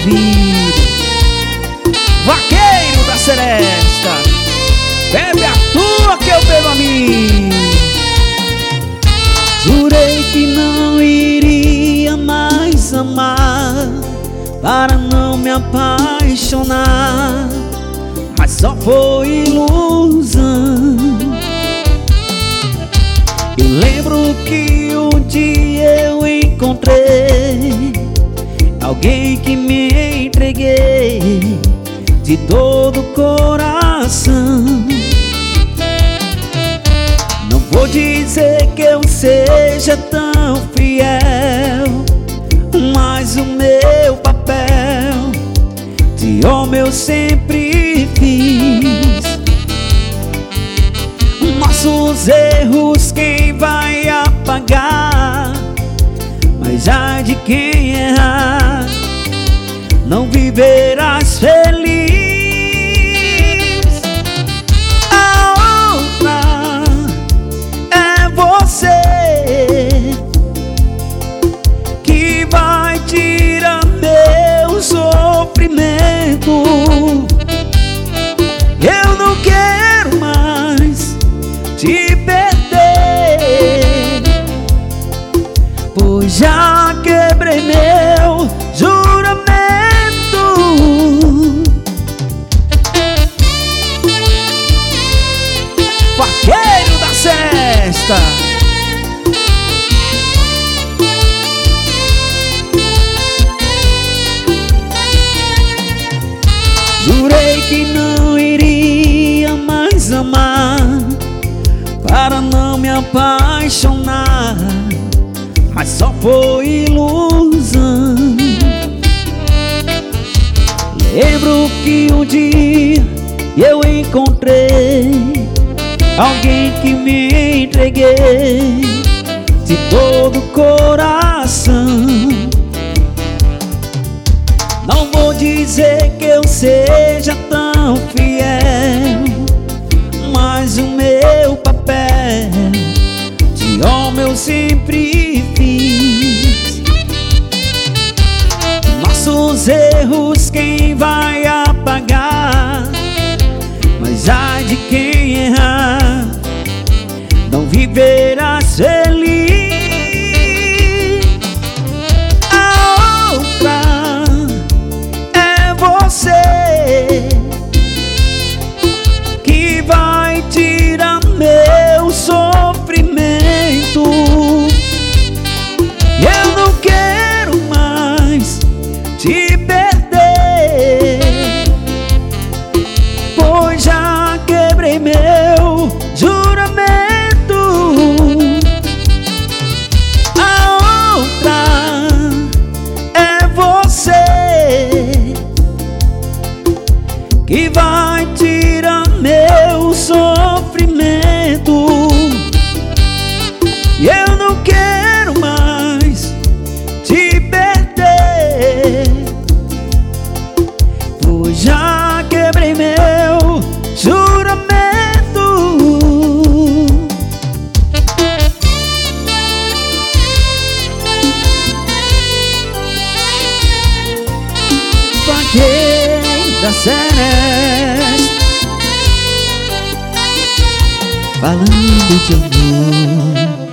vida. Vaqueiro da Seresta, bebe a tua que eu bebo a mim. Jurei que não iria mais amar, para não me apaixonar, mas só foi ilusão. Eu lembro que um dia eu encontrei alguém que me entreguei de todo o coração. Não vou dizer que eu seja tão fiel, mas o meu papel de homem eu sempre fiz. Nossos erros quem vai apagar? Mas ai de quem errar, não viverás feliz. A outra é você que vai tirar meu sofrimento. Eu não quero mais te perder, pois já quebrei meu juramento. Vaqueiro da Seresta, jurei que não iria mais amar, para não me apaixonar, mas só foi ilusão. Lembro que um dia eu encontrei alguém que me entreguei de todo o coração. Não vou dizer que eu seja tão fiel, mas o meu papel de homem eu sempre fiz. Nossos erros quem vai apagar? Mas ai de quem errar, não viverás feliz. A outra é você que vai tirar meu sofrimento. Eu não quero mais te perder, pois já quebrei meu juramento. A outra é você que vai tirar meu sofrimento. E eu não quero mais te perder, pois já quebrei meu juramento. Vaqueiro da Seresta, falando de amor.